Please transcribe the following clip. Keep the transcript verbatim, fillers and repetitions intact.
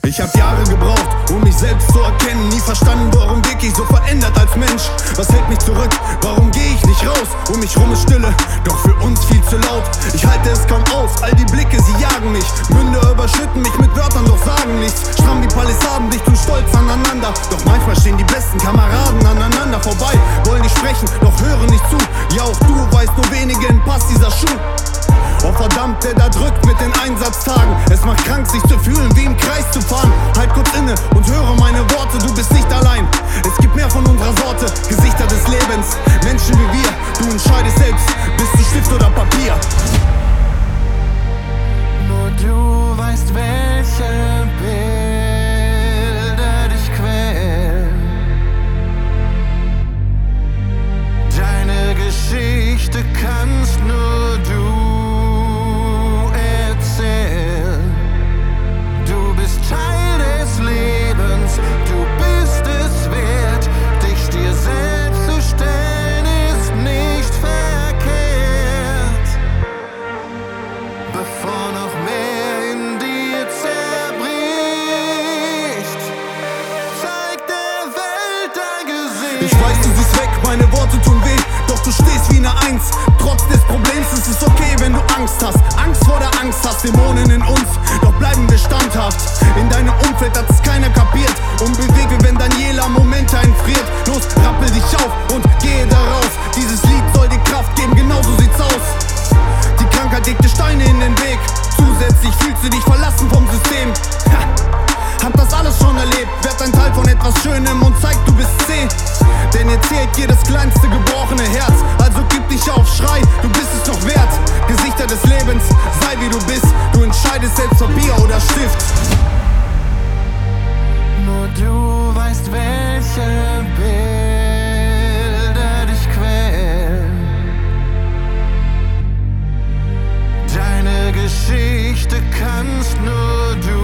Ich hab Jahre gebraucht, um mich selbst zu erkennen. Nie verstanden, warum wirk ich so verändert als Mensch. Was hält mich zurück? Warum geh ich nicht raus? Um mich rum ist Stille, doch für uns viel zu laut. Ich halte es kaum aus, all die Blicke, sie jagen mich. Münder überschütten mich mit Wörtern, doch sagen nichts. Stramm wie Palisaden, dicht und stolz aneinander. Doch manchmal stehen die besten Kameraden aneinander vorbei. Wollen nicht sprechen, doch hören nicht zu. Ja, auch du weißt, nur wenigen passt dieser Schuh. Oh verdammt, der da drückt mit den Einsatztagen. Es macht krank, sich zu fühlen, wie im Kreis zu fahren. Halt kurz inne und höre meine Worte, du bist nicht allein. Es gibt mehr von unserer Sorte, Gesichter des Lebens. Menschen wie wir, du entscheidest selbst, bist du Stift oder Papier. Nur du weißt, welche Bilder dich quälen. Deine Geschichte kannst nur du. Ich weiß, du siehst weg, meine Worte tun weh, doch du stehst wie ne Eins. Trotz des Problems ist es okay, wenn du Angst hast. Angst vor der Angst hast, Dämonen in uns, doch bleiben wir standhaft. In deinem Umfeld hat es keiner kapiert. Unbeweglich, wenn Daniela Momente einfriert. Los, rappel dich auf und gehe daraus. Dieses Lied soll dir Kraft geben, genau so sieht's aus. Die Krankheit legt dir Steine in den Weg. Zusätzlich fühlst du dich verlassen vom System. Ha. Hab das alles schon erlebt, werd ein Teil von etwas Schönem und zeig, du bist zäh. Denn ihr zählt jedes kleinste gebrochene Herz. Also gib dich auf, schrei, du bist es noch wert. Gesichter des Lebens, sei wie du bist. Du entscheidest selbst, Papier oder Stift. Nur du weißt, welche Bilder dich quälen. Deine Geschichte kannst nur du